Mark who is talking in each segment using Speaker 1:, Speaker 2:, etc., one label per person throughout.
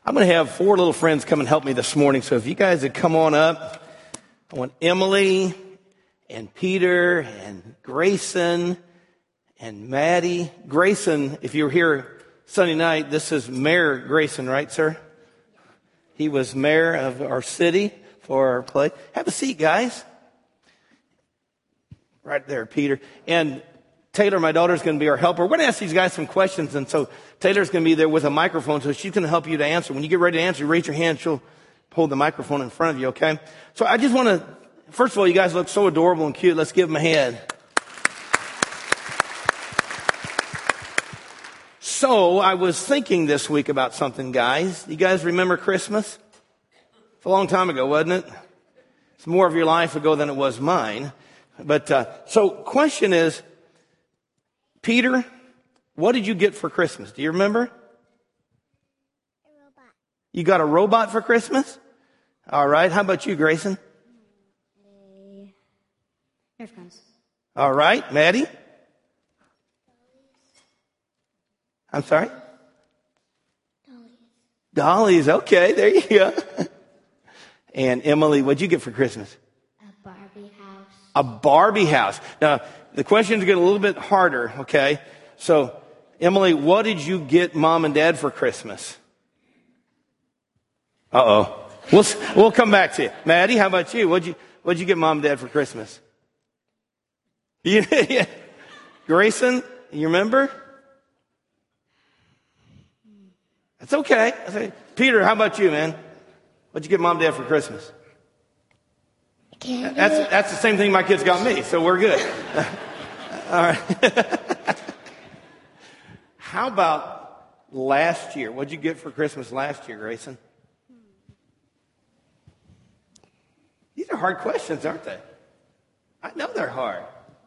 Speaker 1: I'm going to have 4 little friends come and help me this morning. So if you guys would come on up, I want Emily and Peter and Grayson and Maddie. Grayson, if you were here Sunday night, this is Mayor Grayson, right, sir? He was mayor of our city for our play. Have a seat, guys. Right there, Peter. And Taylor, my daughter, is going to be our helper. We're going to ask these guys some questions, and so Taylor's going to be there with a microphone, so she's going to help you to answer. When you get ready to answer, raise your hand. She'll hold the microphone in front of you, okay? So I just want to, first of all, you guys look so adorable and cute. Let's give them a hand. So I was thinking this week about something, guys. You guys remember Christmas? It's a long time ago, wasn't it? It's more of your life ago than it was mine. But so question is, Peter, what did you get for Christmas? Do you remember?
Speaker 2: A robot.
Speaker 1: You got a robot for Christmas? All right. How about you, Grayson?
Speaker 2: Nerf guns.
Speaker 1: All right. Maddie? I'm sorry? Dollies. Okay. There you go. And Emily, what'd you get for Christmas?
Speaker 2: A Barbie house.
Speaker 1: A Barbie house. Now, the questions get a little bit harder, okay? So, Emily, what did you get Mom and Dad for Christmas? Uh-oh. We'll come back to you. Maddie, how about you? What'd you get Mom and Dad for Christmas? Yeah. Grayson, you remember? That's okay. Peter, how about you, man? What'd you get Mom and Dad for Christmas?
Speaker 2: Candy.
Speaker 1: That's the same thing my kids got me, so we're good. All right. How about last year? What'd you get for Christmas last year, Grayson? These are hard questions, aren't they? I know they're hard.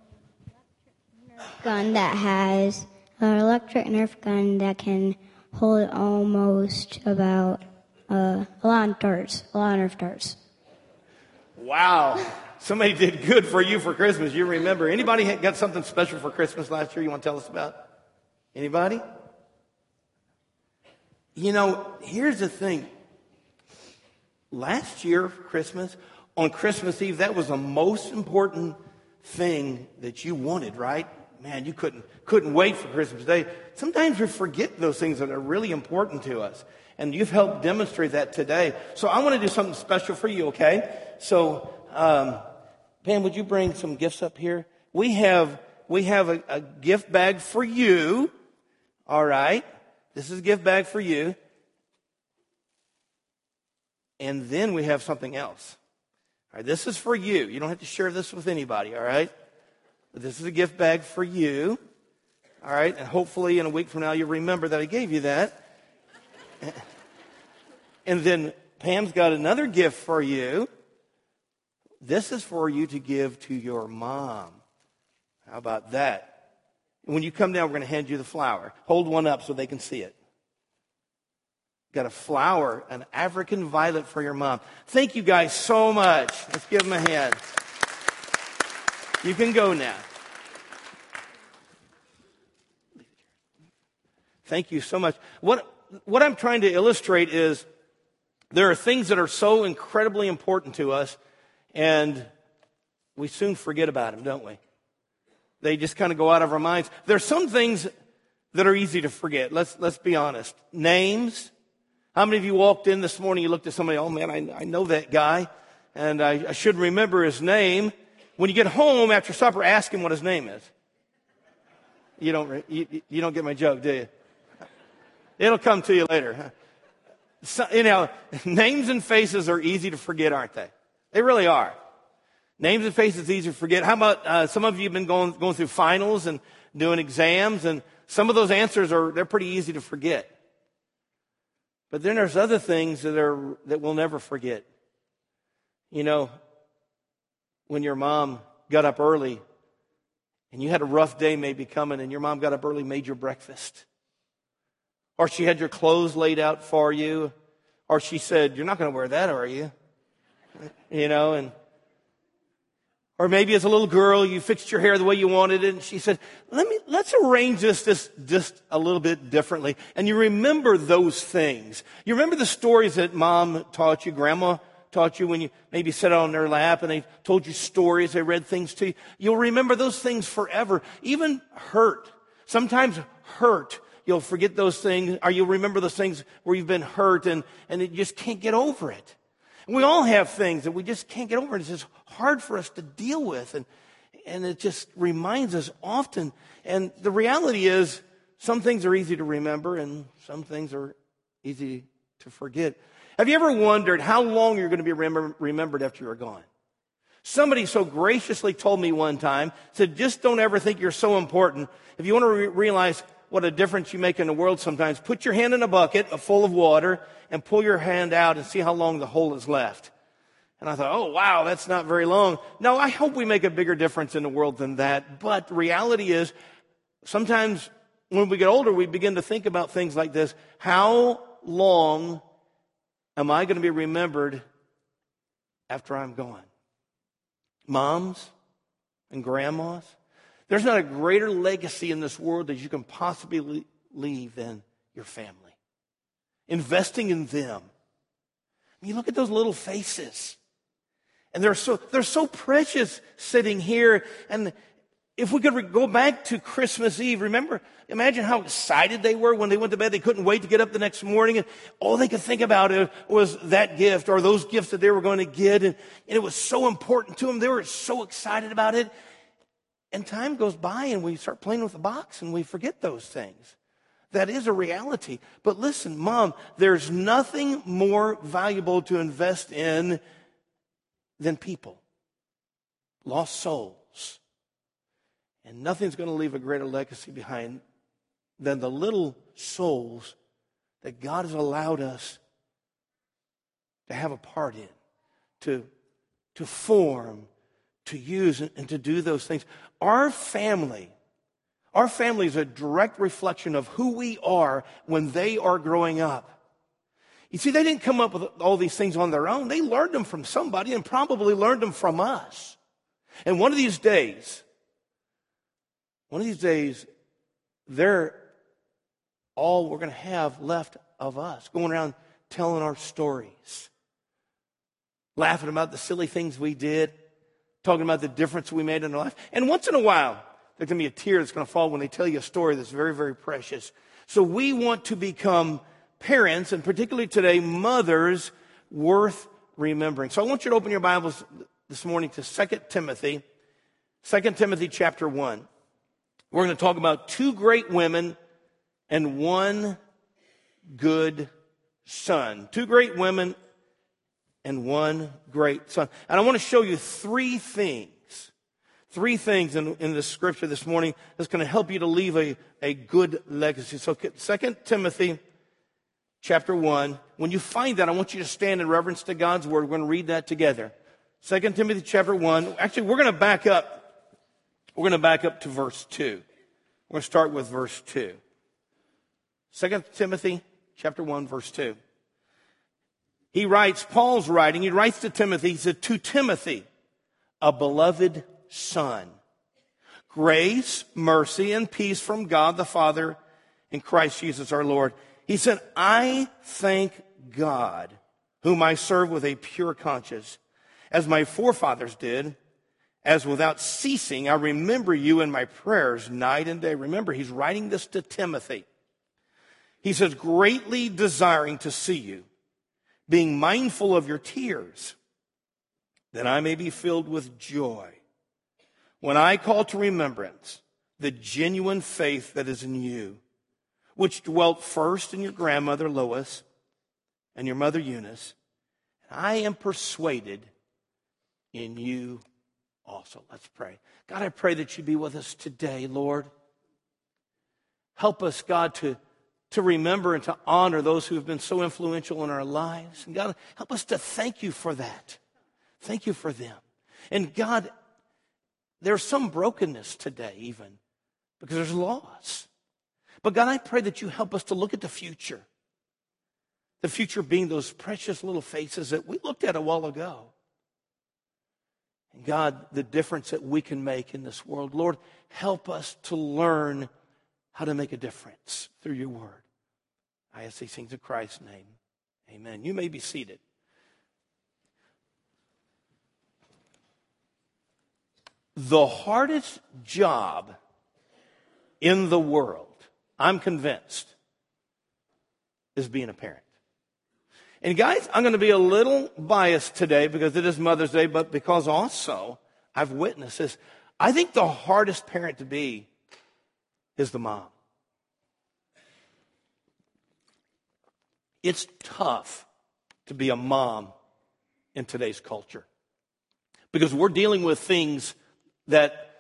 Speaker 2: Gun that has an electric Nerf gun that can hold almost about a lot of Nerf darts.
Speaker 1: Wow. Somebody did good for you for Christmas. You remember. Anybody got something special for Christmas last year you want to tell us about? Anybody? You know, here's the thing. Last year for Christmas, on Christmas Eve, that was the most important thing that you wanted, right? Man, you couldn't wait for Christmas Day. Sometimes we forget those things that are really important to us. And you've helped demonstrate that today. So I want to do something special for you, okay? So, Pam, would you bring some gifts up here? We have a gift bag for you. All right. This is a gift bag for you. And then we have something else. All right. This is for you. You don't have to share this with anybody. All right. But this is a gift bag for you. All right. And hopefully in a week from now, you'll remember that I gave you that. And then Pam's got another gift for you. This is for you to give to your mom. How about that? And when you come down, we're going to hand you the flower. Hold one up so they can see it. Got a flower, an African violet for your mom. Thank you guys so much. Let's give them a hand. You can go now. Thank you so much. What I'm trying to illustrate is there are things that are so incredibly important to us, and we soon forget about them, don't we? They just kind of go out of our minds. There are some things that are easy to forget. Let's be honest. Names. How many of you walked in this morning, you looked at somebody, oh man, I know that guy, and I should remember his name. When you get home after supper, ask him what his name is. You don't get my joke, do you? It'll come to you later. So, names and faces are easy to forget, aren't they? They really are. Names and faces easy to forget. How about some of you have been going through finals and doing exams, and some of those answers they're pretty easy to forget. But then there's other things that we'll never forget. You know, when your mom got up early and you had a rough day maybe coming, and your mom got up early, made your breakfast. Or she had your clothes laid out for you. Or she said, you're not going to wear that, are you? You know, and Or maybe as a little girl, you fixed your hair the way you wanted it, and she said, let's arrange this just a little bit differently. And you remember those things. You remember the stories that mom taught you, grandma taught you when you maybe sat on their lap and they told you stories, they read things to you. You'll remember those things forever. Even hurt. Sometimes hurt. You'll forget those things, or you'll remember those things where you've been hurt and you just can't get over it. We all have things that we just can't get over. It's just hard for us to deal with. And it just reminds us often. And the reality is, some things are easy to remember and some things are easy to forget. Have you ever wondered how long you're going to be remembered after you're gone? Somebody so graciously told me one time, said, just don't ever think you're so important. If you want to realize what a difference you make in the world sometimes, put your hand in a bucket full of water and pull your hand out and see how long the hole is left. And I thought, oh, wow, that's not very long. No, I hope we make a bigger difference in the world than that. But the reality is, sometimes when we get older, we begin to think about things like this. How long am I going to be remembered after I'm gone? Moms and grandmas, there's not a greater legacy in this world that you can possibly leave than your family. Investing in them. I mean, look at those little faces. And they're so precious sitting here. And if we could go back to Christmas Eve, imagine how excited they were when they went to bed. They couldn't wait to get up the next morning. And all they could think about was that gift or those gifts that they were going to get. And it was so important to them. They were so excited about it. And time goes by and we start playing with the box and we forget those things. That is a reality. But listen, Mom, there's nothing more valuable to invest in than people. Lost souls. And nothing's going to leave a greater legacy behind than the little souls that God has allowed us to have a part in, to form, to use, and to do those things. Our family is a direct reflection of who we are when they are growing up. You see, they didn't come up with all these things on their own. They learned them from somebody and probably learned them from us. And one of these days, they're all we're going to have left of us, going around telling our stories, laughing about the silly things we did, talking about the difference we made in our life. And once in a while, there's going to be a tear that's going to fall when they tell you a story that's very, very precious. So we want to become parents, and particularly today, mothers, worth remembering. So I want you to open your Bibles this morning to 2 Timothy chapter 1. We're going to talk about two great women and one good son. Two great women and one great son. And I want to show you three things in the scripture this morning that's going to help you to leave a good legacy. So 2 Timothy chapter 1, when you find that, I want you to stand in reverence to God's word. We're going to read that together. 2 Timothy chapter 1. Actually, we're going to back up. We're going to back up to verse 2. We're going to start with verse 2. 2 Timothy chapter 1, verse 2. Paul's writing, he writes to Timothy, he said, to Timothy, a beloved son, grace, mercy, and peace from God the Father and Christ Jesus our Lord. He said, I thank God, whom I serve with a pure conscience, as my forefathers did, as without ceasing I remember you in my prayers night and day. Remember, he's writing this to Timothy. He says, greatly desiring to see you, being mindful of your tears, that I may be filled with joy when I call to remembrance the genuine faith that is in you, which dwelt first in your grandmother Lois and your mother Eunice. And I am persuaded in you also. Let's pray. God, I pray that you be with us today, Lord. Help us, God, to remember and to honor those who have been so influential in our lives. And God, help us to thank you for that. Thank you for them. And God, there's some brokenness today even because there's loss. But God, I pray that you help us to look at the future. The future being those precious little faces that we looked at a while ago. And God, the difference that we can make in this world. Lord, help us to learn how to make a difference through your word. I ask these things in Christ's name. Amen. You may be seated. The hardest job in the world, I'm convinced, is being a parent. And guys, I'm going to be a little biased today because it is Mother's Day, but because also I've witnessed this. I think the hardest parent to be is the mom. It's tough to be a mom in today's culture because we're dealing with things that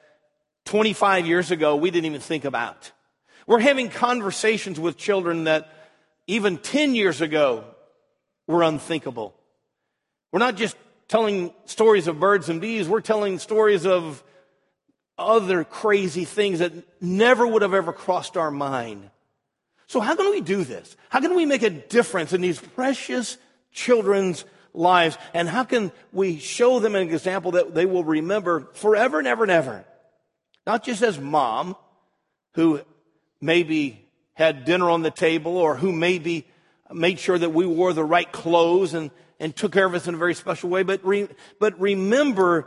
Speaker 1: 25 years ago we didn't even think about. We're having conversations with children that even 10 years ago were unthinkable. We're not just telling stories of birds and bees, we're telling stories of other crazy things that never would have ever crossed our mind. So how can we do this? How can we make a difference in these precious children's lives? And how can we show them an example that they will remember forever and ever and ever? Not just as mom, who maybe had dinner on the table or who maybe made sure that we wore the right clothes and took care of us in a very special way, but remember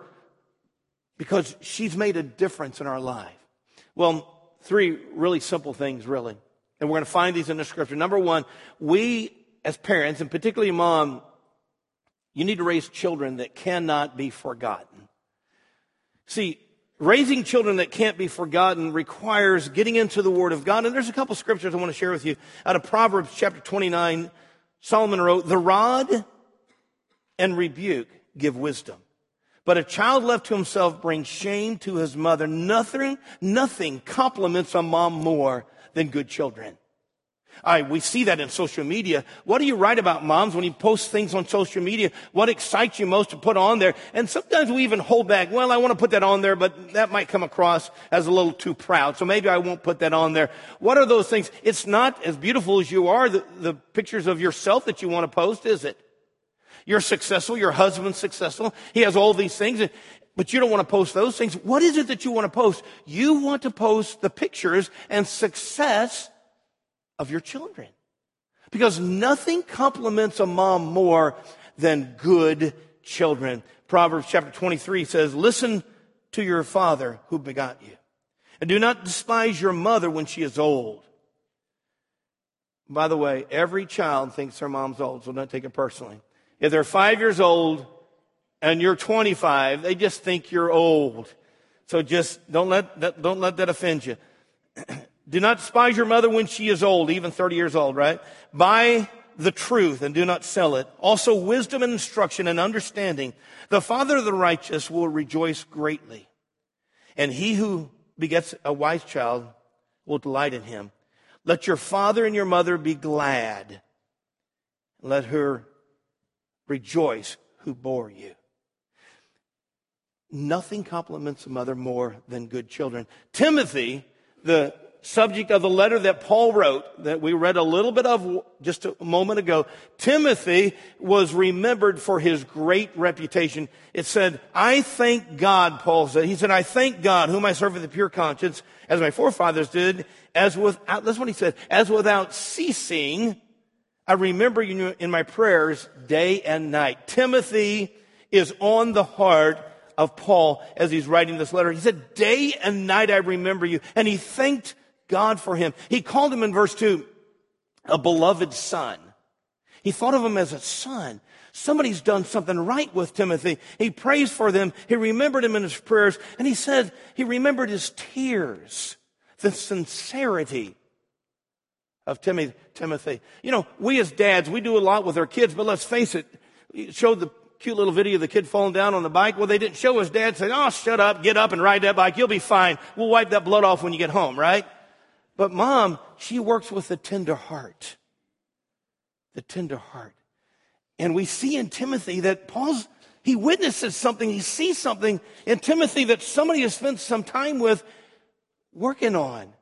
Speaker 1: because she's made a difference in our life. Well, three really simple things, really. And we're going to find these in the scripture. Number one, we as parents, and particularly mom, you need to raise children that cannot be forgotten. See, raising children that can't be forgotten requires getting into the Word of God. And there's a couple scriptures I want to share with you. Out of Proverbs chapter 29, Solomon wrote, "The rod and rebuke give wisdom, but a child left to himself brings shame to his mother. Nothing compliments a mom more than good children." We see that in social media. What do you write about moms when you post things on social media? What excites you most to put on there? And sometimes we even hold back. Well, I want to put that on there, but that might come across as a little too proud. So maybe I won't put that on there. What are those things? It's not as beautiful as you are, the pictures of yourself that you want to post, is it? You're successful. Your husband's successful. He has all these things, but you don't want to post those things. What is it that you want to post? You want to post the pictures and success of your children. Because nothing compliments a mom more than good children. Proverbs chapter 23 says, "Listen to your father who begot you, and do not despise your mother when she is old." By the way, every child thinks their mom's old, so don't take it personally. If they're 5 years old and you're 25, they just think you're old. So just don't let that offend you. Do not despise your mother when she is old, even 30 years old, right? Buy the truth and do not sell it. Also wisdom and instruction and understanding. The father of the righteous will rejoice greatly, and he who begets a wise child will delight in him. Let your father and your mother be glad. Let her rejoice who bore you. Nothing compliments a mother more than good children. Timothy, the subject of the letter that Paul wrote, that we read a little bit of just a moment ago, Timothy was remembered for his great reputation. It said, "I thank God," Paul said. He said, "I thank God, whom I serve with a pure conscience, as my forefathers did, that's what he said, as without ceasing, I remember you in my prayers day and night." Timothy is on the heart of Paul as he's writing this letter. He said, "Day and night I remember you." And he thanked God for him. He called him in verse 2 a beloved son. He thought of him as a son. Somebody's done something right with Timothy. He prays for them. He remembered him in his prayers. And he said he remembered his tears, the sincerity of Timothy. You know, we as dads, we do a lot with our kids, but let's face it, you showed the cute little video of the kid falling down on the bike. Well, they didn't show his dad saying, "Oh, shut up, get up and ride that bike. You'll be fine. We'll wipe that blood off when you get home," right? But mom, she works with a tender heart. The tender heart. And we see in Timothy that he witnesses something, he sees something in Timothy that somebody has spent some time with working on.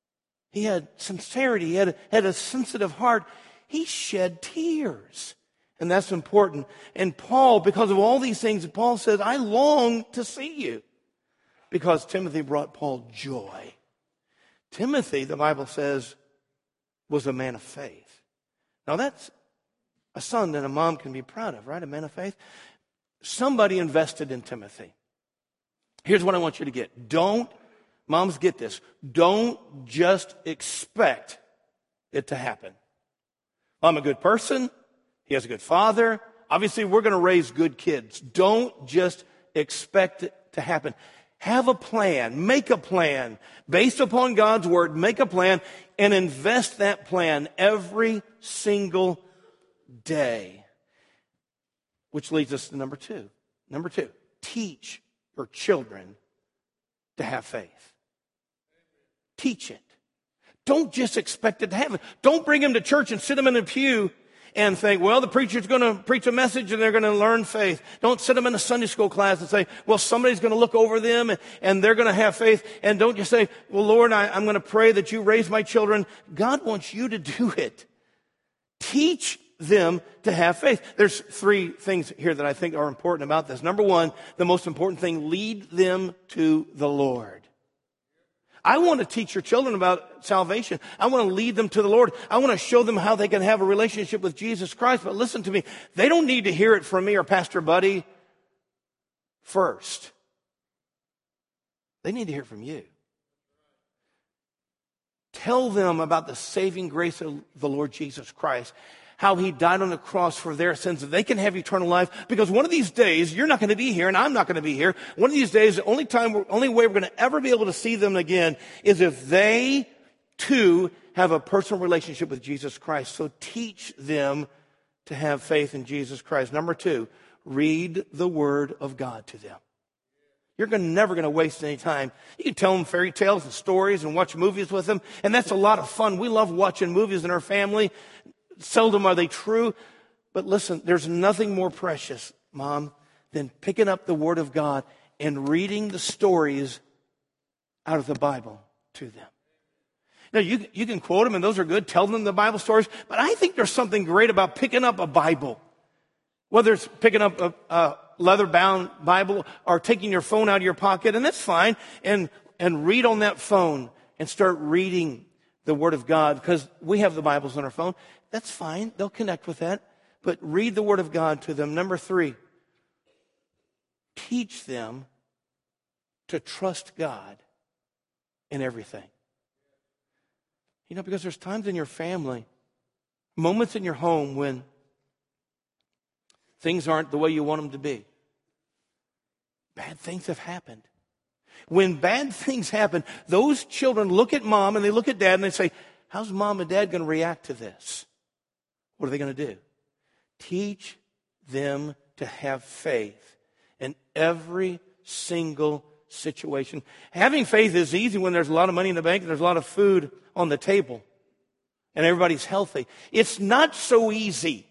Speaker 1: He had sincerity, he had a sensitive heart. He shed tears. And that's important. And Paul, because of all these things, Paul says, I long to see you. Because Timothy brought Paul joy. Timothy, the Bible says, was a man of faith. Now that's a son that a mom can be proud of, right? A man of faith. Somebody invested in Timothy. Here's what I want you to get. Moms, get this. Don't just expect it to happen. I'm a good person. He has a good father. Obviously, we're going to raise good kids. Don't just expect it to happen. Have a plan. Make a plan. Based upon God's word, make a plan and invest that plan every single day. Which leads us to number two. Number two, teach your children to have faith. Teach it. Don't just expect it to happen. Don't bring them to church and sit them in a pew and think, well, the preacher's going to preach a message and they're going to learn faith. Don't sit them in a Sunday school class and say, well, somebody's going to look over them and they're going to have faith. And don't just say, well, Lord, I'm going to pray that you raise my children. God wants you to do it. Teach them to have faith. There's three things here that I think are important about this. Number one, the most important thing, lead them to the Lord. I want to teach your children about salvation. I want to lead them to the Lord. I want to show them how they can have a relationship with Jesus Christ. But listen to me. They don't need to hear it from me or Pastor Buddy first. They need to hear it from you. Tell them about the saving grace of the Lord Jesus Christ. How he died on the cross for their sins, that they can have eternal life. Because one of these days, you're not going to be here and I'm not going to be here. One of these days, the only way we're going to ever be able to see them again is if they too have a personal relationship with Jesus Christ. So teach them to have faith in Jesus Christ. Number two, read the Word of God to them. You're never going to waste any time. You can tell them fairy tales and stories and watch movies with them. And that's a lot of fun. We love watching movies in our family. Seldom are they true. But listen, there's nothing more precious, Mom, than picking up the Word of God and reading the stories out of the Bible to them. Now, you can quote them, and those are good. Tell them the Bible stories. But I think there's something great about picking up a Bible. Whether it's picking up a leather-bound Bible or taking your phone out of your pocket, and that's fine, and read on that phone and start reading the Word of God, because we have the Bibles on our phone. That's fine. They'll connect with that. But read the Word of God to them. Number three, teach them to trust God in everything. You know, because there's times in your family, moments in your home when things aren't the way you want them to be. Bad things have happened. When bad things happen, those children look at mom and they look at dad and they say, how's mom and dad going to react to this? What are they going to do? Teach them to have faith in every single situation. Having faith is easy when there's a lot of money in the bank and there's a lot of food on the table and everybody's healthy. It's not so easy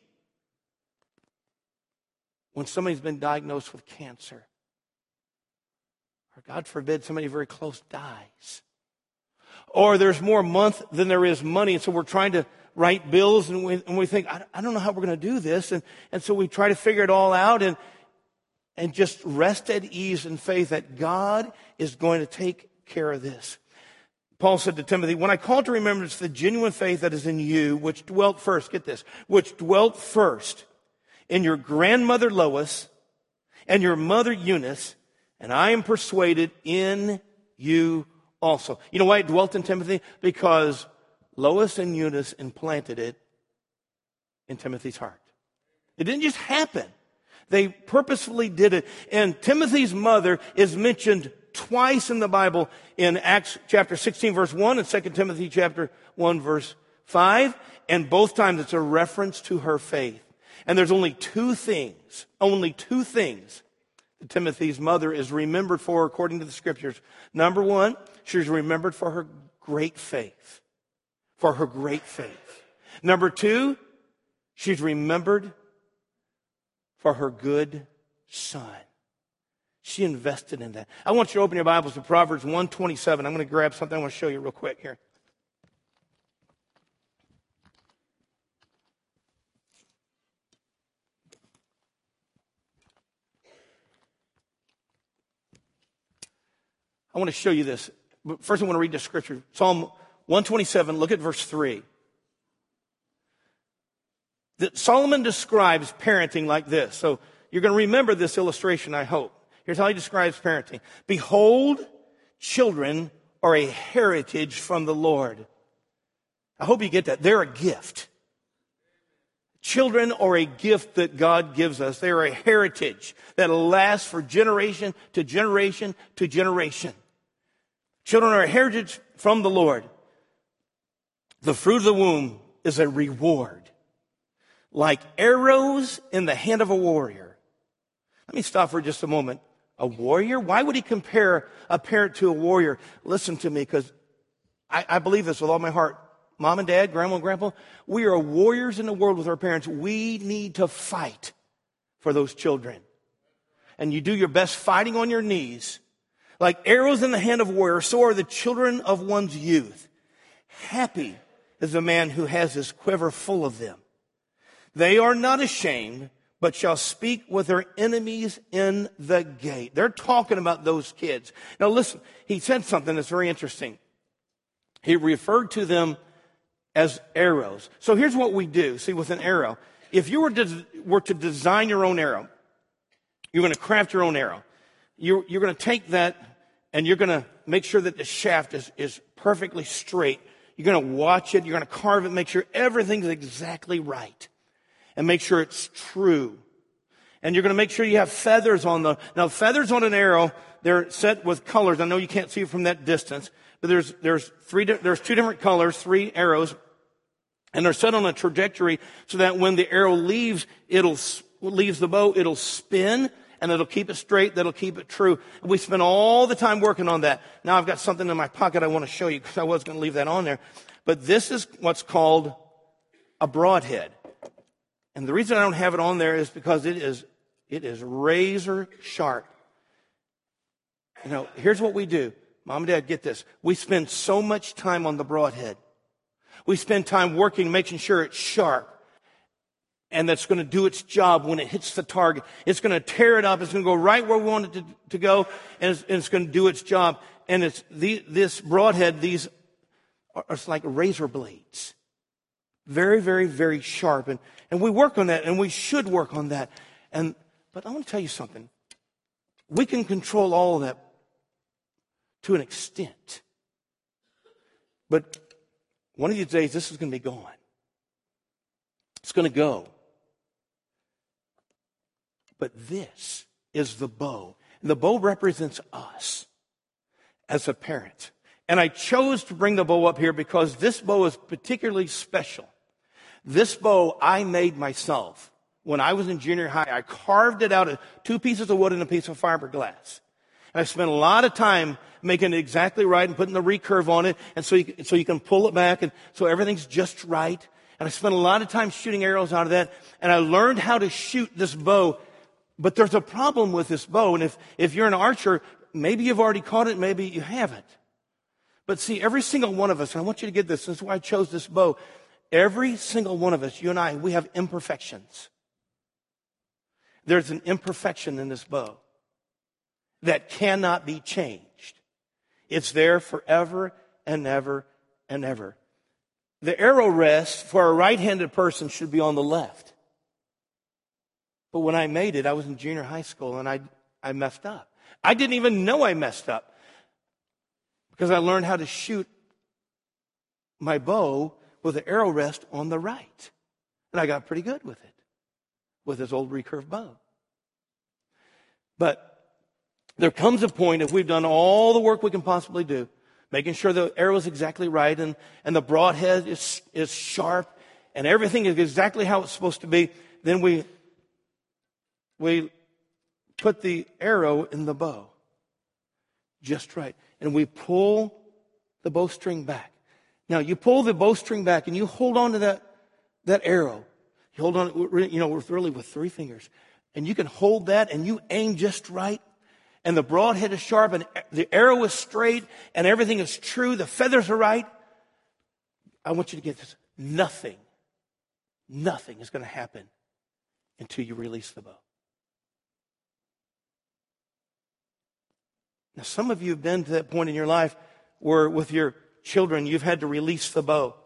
Speaker 1: when somebody's been diagnosed with cancer. Or God forbid, somebody very close dies. Or there's more month than there is money, and so we're trying to write bills, and we think, I don't know how we're going to do this. And so we try to figure it all out and just rest at ease in faith that God is going to take care of this. Paul said to Timothy, when I call to remembrance the genuine faith that is in you, which dwelt first, get this, which dwelt first in your grandmother Lois and your mother Eunice, and I am persuaded in you also. You know why it dwelt in Timothy? Because Lois and Eunice implanted it in Timothy's heart. It didn't just happen. They purposefully did it. And Timothy's mother is mentioned twice in the Bible, in Acts chapter 16 verse 1 and 2 Timothy chapter 1 verse 5. And both times it's a reference to her faith. And there's only two things that Timothy's mother is remembered for according to the scriptures. Number one, she's remembered for her great faith. For her great faith. Number two, she's remembered for her good son. She invested in that. I want you to open your Bibles to Proverbs 1:27. I'm going to grab something I want to show you real quick here. I want to show you this. But first I want to read the scripture. Psalm 127, look at verse 3. Solomon describes parenting like this. So you're going to remember this illustration, I hope. Here's how he describes parenting. Behold, children are a heritage from the Lord. I hope you get that. They're a gift. Children are a gift that God gives us. They are a heritage that lasts for generation to generation to generation. Children are a heritage from the Lord. The fruit of the womb is a reward, like arrows in the hand of a warrior. Let me stop for just a moment. A warrior? Why would he compare a parent to a warrior? Listen to me, because I believe this with all my heart. Mom and dad, grandma and grandpa, we are warriors in the world with our parents. We need to fight for those children. And you do your best fighting on your knees. Like arrows in the hand of a warrior, so are the children of one's youth. Happy is the man who has his quiver full of them. They are not ashamed, but shall speak with their enemies in the gate. They're talking about those kids. Now listen, he said something that's very interesting. He referred to them as arrows. So here's what we do. See, with an arrow, if you were to design your own arrow, you're going to craft your own arrow. You're going to take that and you're going to make sure that the shaft is perfectly straight. You're going to watch it. You're going to carve it, make sure everything's exactly right. And make sure it's true. And you're going to make sure you have feathers on now feathers on an arrow, they're set with colors. I know you can't see it from that distance, but there's two different colors, 3 arrows, and they're set on a trajectory so that when the arrow leaves the bow, it'll spin and it'll keep it straight, that'll keep it true. And we spend all the time working on that. Now I've got something in my pocket I want to show you because I was going to leave that on there. But this is what's called a broadhead. And the reason I don't have it on there is because it is razor sharp. You know, here's what we do. Mom and Dad, get this. We spend so much time on the broadhead. We spend time working, making sure it's sharp. And that's going to do its job when it hits the target. It's going to tear it up. It's going to go right where we want it to go. And it's going to do its job. And this broadhead, these are like razor blades. Very, very, very sharp. And we work on that, and we should work on that. But I want to tell you something. We can control all of that to an extent. But one of these days, this is going to be gone. It's going to go. But this is the bow. And the bow represents us as a parent. And I chose to bring the bow up here because this bow is particularly special. This bow I made myself. When I was in junior high, I carved it out of 2 pieces of wood and a piece of fiberglass. And I spent a lot of time making it exactly right and putting the recurve on it, and so you can pull it back, and so everything's just right. And I spent a lot of time shooting arrows out of that, and I learned how to shoot this bow. But there's a problem with this bow, and if you're an archer, maybe you've already caught it, maybe you haven't. But see, every single one of us, and I want you to get this is why I chose this bow. Every single one of us, you and I, we have imperfections. There's an imperfection in this bow that cannot be changed. It's there forever and ever and ever. The arrow rest for a right-handed person should be on the left. But when I made it, I was in junior high school and I messed up. I didn't even know I messed up because I learned how to shoot my bow with the arrow rest on the right. And I got pretty good with it, with this old recurve bow. But there comes a point, if we've done all the work we can possibly do, making sure the arrow is exactly right and the broadhead is sharp and everything is exactly how it's supposed to be, then we put the arrow in the bow just right. And we pull the bowstring back. Now, you pull the bowstring back and you hold on to that arrow. You hold on, with 3 fingers. And you can hold that and you aim just right. And the broadhead is sharp and the arrow is straight and everything is true. The feathers are right. I want you to get this. Nothing is going to happen until you release the bow. Now, some of you have been to that point in your life where with your children, you've had to release the bow.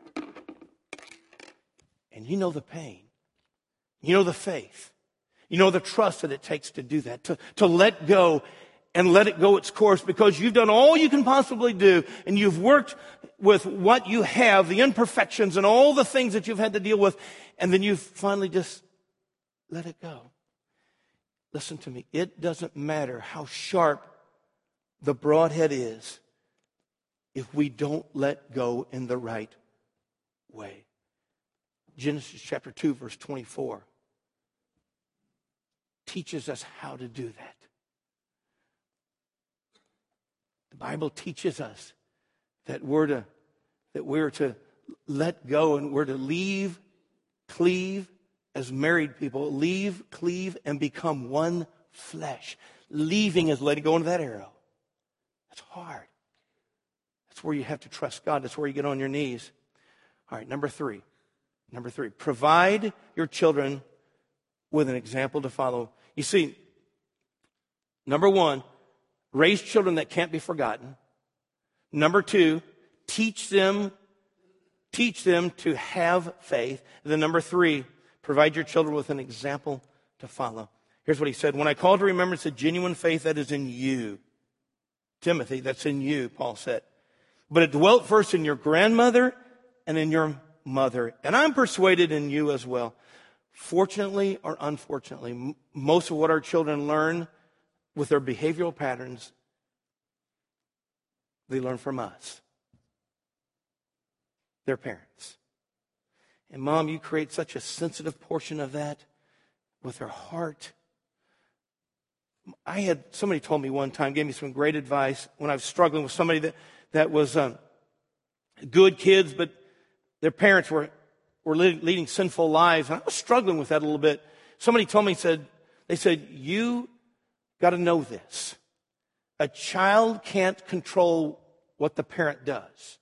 Speaker 1: And you know the pain. You know the faith. You know the trust that it takes to do that, to let go and let it go its course, because you've done all you can possibly do, and you've worked with what you have, the imperfections and all the things that you've had to deal with, and then you finally just let it go. Listen to me. It doesn't matter how sharp the broadhead is if we don't let go in the right way. Genesis chapter 2, verse 24 teaches us how to do that. The Bible teaches us that we're to let go, and we're to leave, cleave, as married people, leave, cleave, and become one flesh. Leaving is letting go into that arrow. That's hard. That's where you have to trust God. That's where you get on your knees. All right, number three. Provide your children with an example to follow. You see, number one, raise children that can't be forgotten. Number two, teach them to have faith. And then number three, provide your children with an example to follow. Here's what he said. When I call to remembrance the genuine faith that is in you, Timothy, that's in you, Paul said. But it dwelt first in your grandmother and in your mother. And I'm persuaded in you as well. Fortunately or unfortunately, most of what our children learn with their behavioral patterns, they learn from us, their parents. And Mom, you create such a sensitive portion of that with their heart. Somebody told me one time, gave me some great advice when I was struggling with somebody that was good kids, but their parents were leading sinful lives. And I was struggling with that a little bit. Somebody told me, they said, you got to know this. A child can't control what the parent does.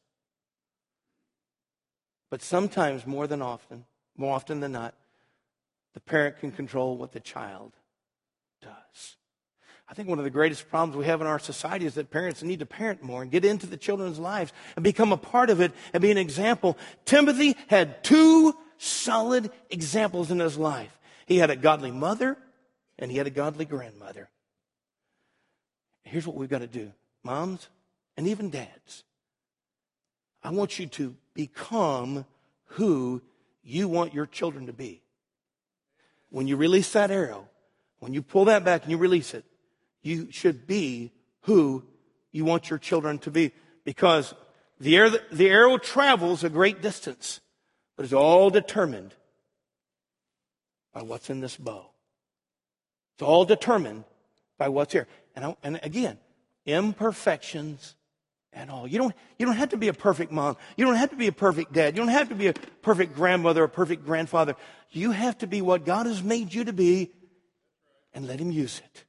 Speaker 1: But sometimes, more often than not, the parent can control what the child does. I think one of the greatest problems we have in our society is that parents need to parent more and get into the children's lives and become a part of it and be an example. Timothy had two solid examples in his life. He had a godly mother and he had a godly grandmother. Here's what we've got to do, moms and even dads. I want you to become who you want your children to be. When you release that arrow, when you pull that back and you release it, you should be who you want your children to be, because the arrow travels a great distance, but it's all determined by what's in this bow. It's all determined by what's here. And again, imperfections and all. You don't have to be a perfect mom. You don't have to be a perfect dad. You don't have to be a perfect grandmother or a perfect grandfather. You have to be what God has made you to be and let Him use it.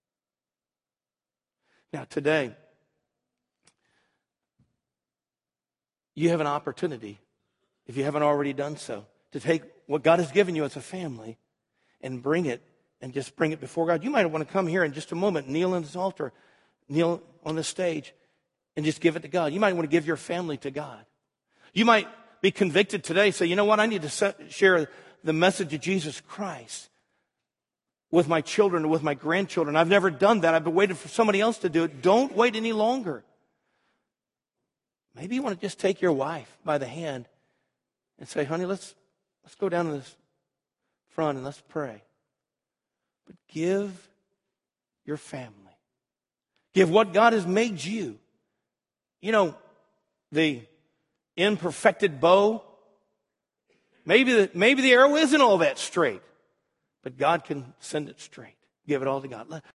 Speaker 1: Now, today, you have an opportunity, if you haven't already done so, to take what God has given you as a family and bring it before God. You might want to come here in just a moment, kneel on this altar, kneel on the stage, and just give it to God. You might want to give your family to God. You might be convicted today, say, you know what, I need to share the message of Jesus Christ with my children or with my grandchildren. I've never done that. I've been waiting for somebody else to do it. Don't wait any longer. Maybe you want to just take your wife by the hand and say, honey, let's go down to this front and let's pray. But give your family. Give what God has made you. You know, the imperfected bow, maybe the arrow isn't all that straight, but God can send it straight. Give it all to God.